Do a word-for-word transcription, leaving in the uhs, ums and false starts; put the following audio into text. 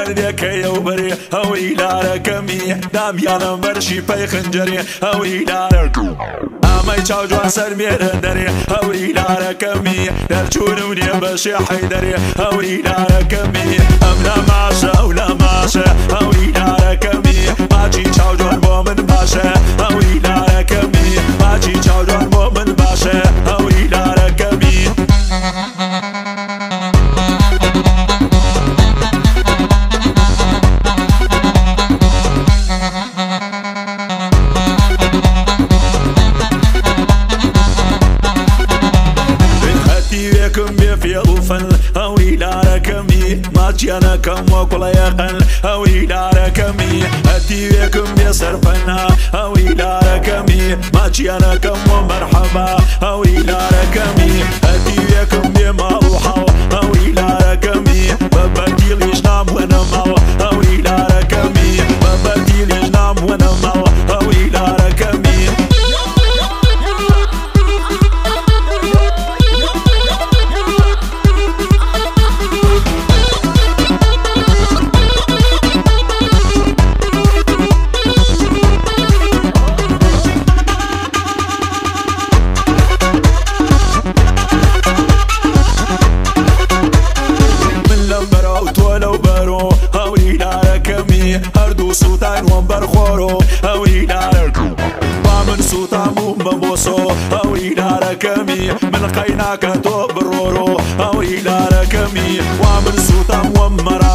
قلبك يوبري او الى كمي دام يانا مرشي باي خنجري او الى امي تشاو جوان سرمير هندري او الى كمي درجون وني بشي حيدري او الى كمي امنا ماشا ولا ماشا او الى كمي ماجي تشاو جوان بومن باشا او الى كمي ماجي تشاو جوان بومن باشا او الى كمي كم في الفن او الى ركمي ما جانا كم وكل يقل او الى ركمي اتي كم يصرفنا او الى ركمي ما جانا كم ومرحبا او الى ركمي اتي كم بمروحه او الى ركمي ببدي ليش نام وانا مو او الى ركمي ببدي ليش نام وانا مو او الى ركمي هردو سوتان ومبر خورو او الى ركو ومن سوتان بوسو او الى ركمي من قيناك تو برورو او الى ركمي ومن سوتان ومر